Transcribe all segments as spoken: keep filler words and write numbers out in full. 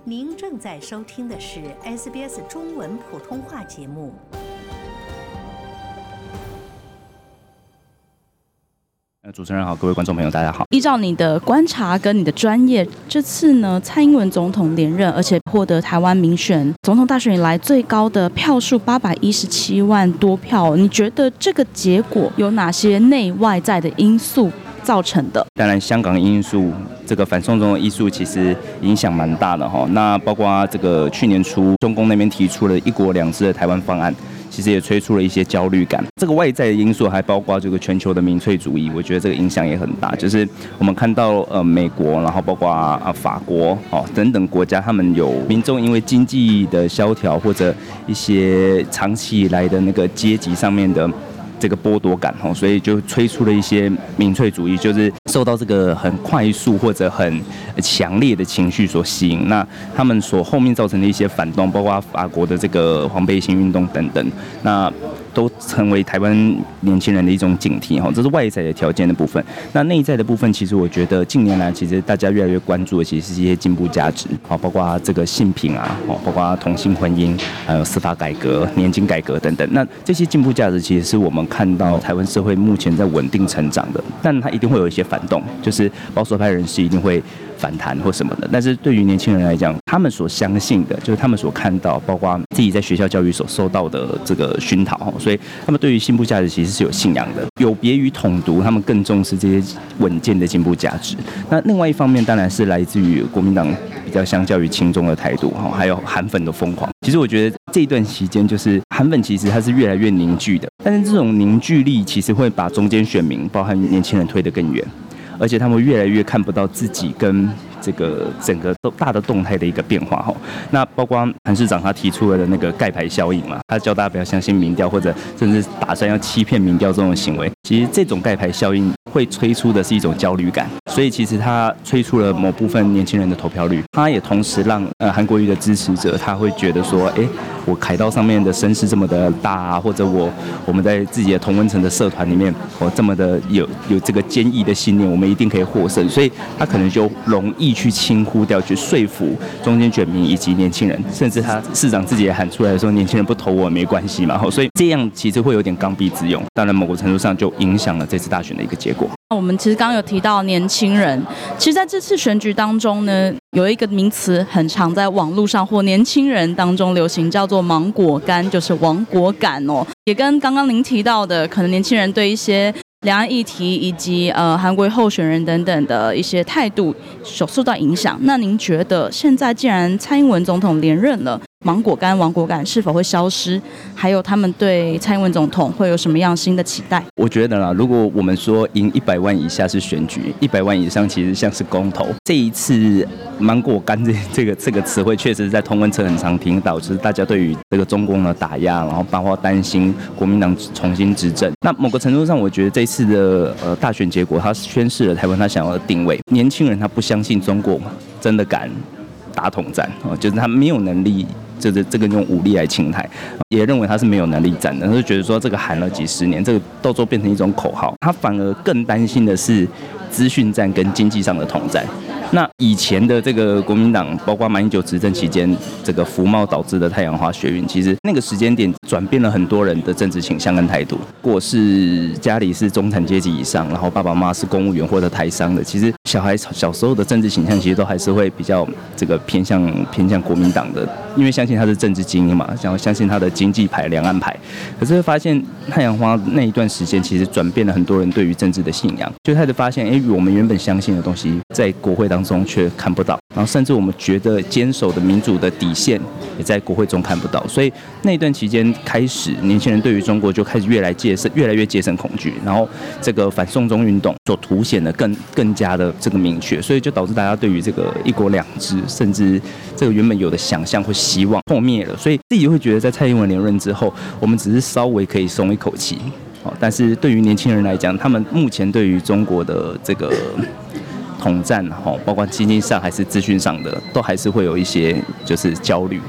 您正在收听的是 S B S 中文普通话节目。 主持人好，各位观众朋友大家好。 依照你的观察跟你的专业，这次呢蔡英文总统连任，而且获得台湾民选总统大选以来最高的票数八百一十七万多票，你觉得这个结果有哪些内外在的因素造成的？ 当然香港因素，这个反送中的因素其实影响蛮大的哈。那包括这个去年初中共那边提出了一国两制的台湾方案，其实也催出了一些焦虑感。这个外在的因素还包括这个全球的民粹主义，我觉得这个影响也很大。就是我们看到呃美国，然后包括啊法国哦等等国家，他们有民众因为经济的萧条或者一些长期以来的那个阶级上面的这个剥夺感，所以就催出了一些民粹主义，就是受到这个很快速或者很强烈的情绪所吸引，那他们所后面造成的一些反动，包括法国的这个黄背心运动等等，那都成为台湾年轻人的一种警惕，这是外在的条件的部分。那内在的部分，其实我觉得近年来其实大家越来越关注的其实是一些进步价值，包括这个性平啊，包括同性婚姻，还有司法改革、年金改革等等。那这些进步价值其实是我们看到台湾社会目前在稳定成长的，但它一定会有一些反动，就是保守派人士一定会反弹或什么的。但是对于年轻人来讲，他们所相信的，就是他们所看到，包括自己在学校教育所受到的这个熏陶，所以他们对于进步价值其实是有信仰的，有别于统独，他们更重视这些稳健的进步价值。那另外一方面，当然是来自于国民党比较相较于亲中的态度，还有韩粉的疯狂。其实我觉得这一段期间，就是韩粉其实它是越来越凝聚的，但是这种凝聚力其实会把中间选民，包含年轻人推得更远，而且他们越来越看不到自己跟这个整个大的动态的一个变化哈。那包括韩市长他提出了的那个盖牌效应嘛，他叫大家不要相信民调，或者甚至打算要欺骗民调这种行为。其实这种盖牌效应会催出的是一种焦虑感，所以其实他催出了某部分年轻人的投票率，他也同时让呃韩国瑜的支持者他会觉得说，哎，我凯道上面的声势这么的大啊，或者我我们在自己的同温层的社团里面，我这么的有有这个坚毅的信念，我们一定可以获胜，所以他可能就容易去轻忽掉，去说服中间选民以及年轻人，甚至他市长自己也喊出来说，年轻人不投我没关系嘛，所以这样其实会有点刚愎自用，当然某个程度上就影响了这次大选的一个结果。 我们其实刚刚有提到年轻人，其实在这次选举当中呢，有一个名词很常在网络上或年轻人当中流行，叫做芒果干，就是亡国感哦，也跟刚刚您提到的，可能年轻人对一些两岸议题以及呃韩国候选人等等的一些态度所受到影响。那您觉得现在既然蔡英文总统连任了，芒果干、亡国感是否会消失？还有他们对蔡英文总统会有什么样新的期待？ 我觉得啦，如果我们说赢一百万以下是选举，一百万以上其实像是公投。这一次芒果干这这个这个词汇确实在同温层很常听到，就是大家对于这个中共的打压，然后包括担心国民党重新执政。那某个程度上，我觉得这次的呃大选结果，它宣示了台湾他想要的定位。年轻人他不相信中国真的敢打统战，就是他没有能力。就是这个用武力来侵台，也认为他是没有能力战的，他就觉得说这个喊了几十年，这个到时候变成一种口号。他反而更担心的是资讯战跟经济上的统战。那以前的这个国民党，包括马英九执政期间，这个服贸导致的太阳花学运，其实那个时间点转变了很多人的政治倾向跟态度。如果是家里是中产阶级以上，然后爸爸妈妈是公务员或者台商的，其实小孩小时候的政治倾向其实都还是会比较这个偏向偏向国民党的，因为相信他是政治精英嘛，想要相信他的经济牌、两岸牌。可是会发现太阳花那一段时间，其实转变了很多人对于政治的信仰，就开始发现，哎，我们原本相信的东西，在国会当中却看不到，然后甚至我们觉得坚守的民主的底线，也在国会中看不到。所以那一段期间开始，年轻人对于中国就开始越来戒慎，越来越戒慎恐惧，然后这个反送中运动所凸显的更更加的这个明确，所以就导致大家对于这个一国两制，甚至这个原本有的想象或希望破灭了。所以自己会觉得，在蔡英文连任之后，我们只是稍微可以松一口气。但是对于年轻人来讲，他们目前对于中国的这个统战，包括经济上还是资讯上的，都还是会有一些就是焦虑。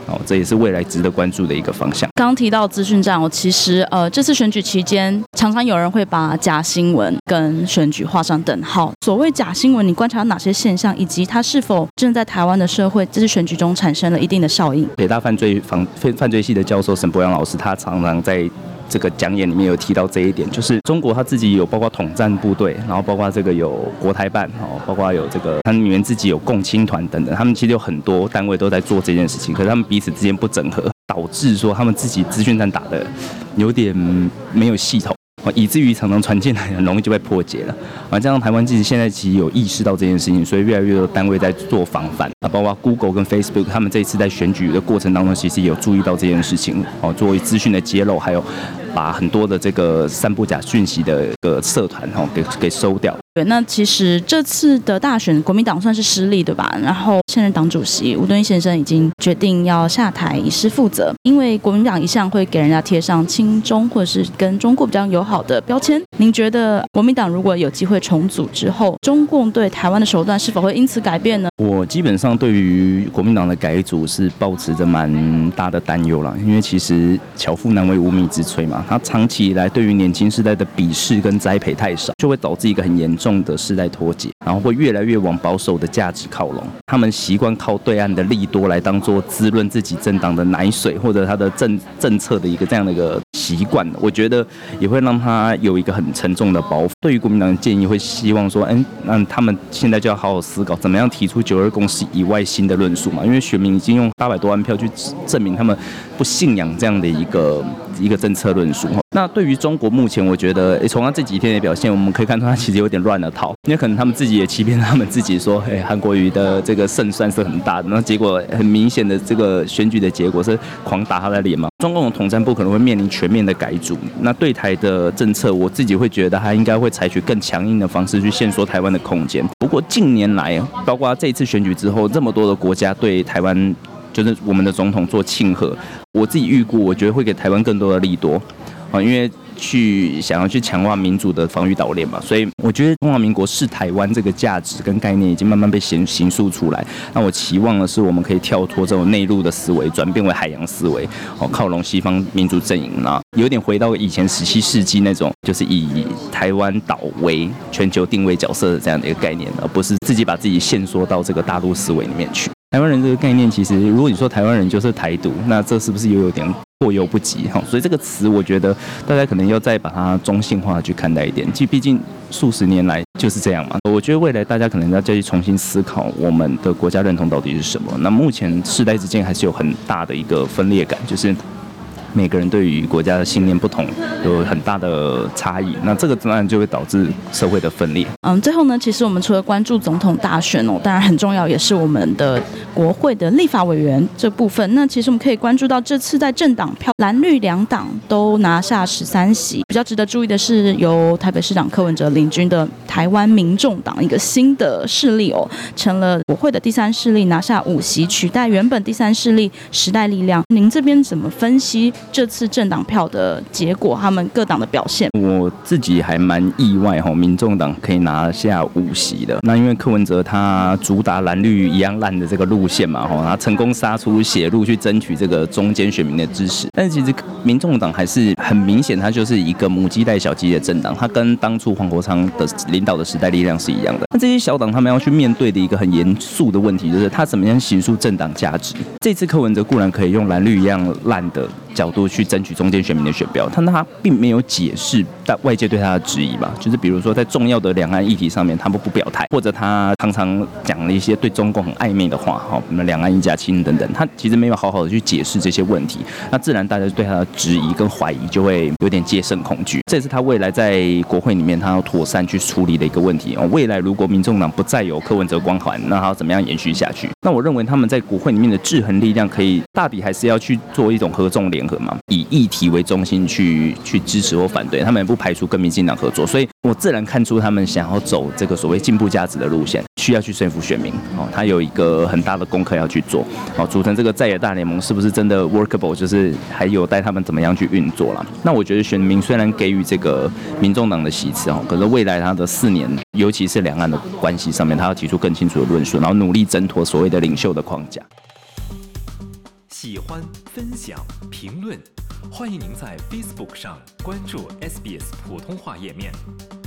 哦，这也是未来值得关注的一个方向。 刚刚提到资讯战，我其实呃这次选举期间，常常有人会把假新闻跟选举画上等号。所谓假新闻，你观察到哪些现象，以及它是否正在台湾的社会这次选举中产生了一定的效应？ 北大犯罪防犯罪系的教授沈博阳老师，他常常在这个讲演里面有提到这一点，就是中国他自己有包括统战部队，然后包括这个有国台办，哦，包括有这个他们里面自己有共青团等等，他们其实有很多单位都在做这件事情，可是他们彼此之间不整合，导致说他们自己资讯战打的有点没有系统。以至于常常传进来很容易就被破解了啊！加上台湾自己现在其实有意识到这件事情，所以越来越多单位在做防范啊，包括 Google 跟 Facebook， 他们这一次在选举的过程当中，其实也有注意到这件事情哦，作为资讯的揭露，还有把很多的这个散布假讯息的个社团哦给给收掉。 对，那其实这次的大选，国民党算是失利，对吧？然后现任党主席吴敦义先生已经决定要下台以示负责，因为国民党一向会给人家贴上亲中或者是跟中国比较友好的标签。您觉得国民党如果有机会重组之后，中共对台湾的手段是否会因此改变呢？ 我基本上对于国民党的改组是抱持着蛮大的担忧啦，因为其实巧妇难为无米之炊嘛，他长期以来对于年轻世代的鄙视跟栽培太少，就会导致一个很严重的世代脱节，然后会越来越往保守的价值靠拢。他们习惯靠对岸的利多来当做滋润自己政党的奶水，或者他的政政策的一个这样的一个习惯，我觉得也会让他有一个很沉重的包袱。对于国民党的建议，会希望说，哎，那他们现在就要好好思考，怎么样提出九二共识以外新的论述嘛？因为选民已经用八百多万票去证明他们不信仰这样的一个一个政策论述。那对于中国目前，我觉得从他这几天的表现，我们可以看出他其实有点乱了套，因为可能他们自己也欺骗他们自己说，哎，韩国瑜的这个胜算是很大的，那结果很明显的这个选举的结果是狂打他的脸嘛。中共的统战部可能会面临全面的改组，那对台的政策，我自己会觉得他应该会采取更强硬的方式去限缩台湾的空间。不过近年来，包括这一次选举之后，这么多的国家对台湾就是我们的总统做庆贺，我自己预估，我觉得会给台湾更多的利多啊，因为去想要去强化民主的防御岛链嘛，所以我觉得中华民国是台湾这个价值跟概念已经慢慢被形形塑出来。那我期望的是，我们可以跳脱这种内陆的思维，转变为海洋思维，哦，靠拢西方民主阵营啦，有点回到以前十七世纪那种，就是以台湾岛为全球定位角色的这样的一个概念，而不是自己把自己限缩到这个大陆思维里面去。台湾人这个概念，其实如果你说台湾人就是台独，那这是不是又有点过犹不及？所以这个词，我觉得大家可能要再把它中性化的去看待一点。毕竟数十年来就是这样嘛。我觉得未来大家可能要再去重新思考我们的国家认同到底是什么。那目前世代之间还是有很大的一个分裂感，就是每个人对于国家的信念不同，有很大的差异，那这个当然就会导致社会的分裂。 嗯，最后呢，其实我们除了关注总统大选哦，当然很重要，也是我们的国会的立法委员这部分。那其实我们可以关注到，这次在政党票，蓝绿两党都拿下十三席。比较值得注意的是，由台北市长柯文哲领军的台湾民众党一个新的势力哦，成了国会的第三势力，拿下五席，取代原本第三势力时代力量。您这边怎么分析这次政党票的结果，他们各党的表现？ 我自己还蛮意外哈，民众党可以拿下五席的。那因为柯文哲他主打蓝绿一样烂的这个路线嘛，哈，他成功杀出血路去争取这个中间选民的支持。但是其实民众党还是很明显，它就是一个母鸡带小鸡的政党，它跟当初黄国昌的领导的时代力量是一样的。那这些小党他们要去面对的一个很严肃的问题，就是他怎么样形塑政党价值。这次柯文哲固然可以用蓝绿一样烂的角度去争取中间选民的选标，但他并没有解释外界对他的质疑吧，就是比如说在重要的两岸议题上面，他们不表态，或者他常常讲了一些对中共很暧昧的话，好，什么两岸一家亲等等，他其实没有好好的去解释这些问题，那自然大家对他的质疑跟怀疑就会有点戒慎恐惧，这也是他未来在国会里面他要妥善去处理的一个问题。未来如果民众党不再有柯文哲光环，那他要怎么样延续下去？那我认为他们在国会里面的制衡力量，可以大抵还是要去做一种合纵联合嘛，以议题为中心去去支持或反对，他们也不排除跟民进党合作，所以我自然看出他们想要走这个所谓进步价值的路线，需要去说服选民。哦，他有一个很大的功课要去做。哦，组成这个在野大联盟是不是真的 workable， 就是还有待他们怎么样去运作啦。那我觉得选民虽然给予这个民众党的席次，可是未来他的四年，尤其是两岸的关系上面，他要提出更清楚的论述，然后努力挣脱所谓的领袖的框架。 喜欢、分享、评论，欢迎您在 Facebook 上关注 S B S 普通话页面。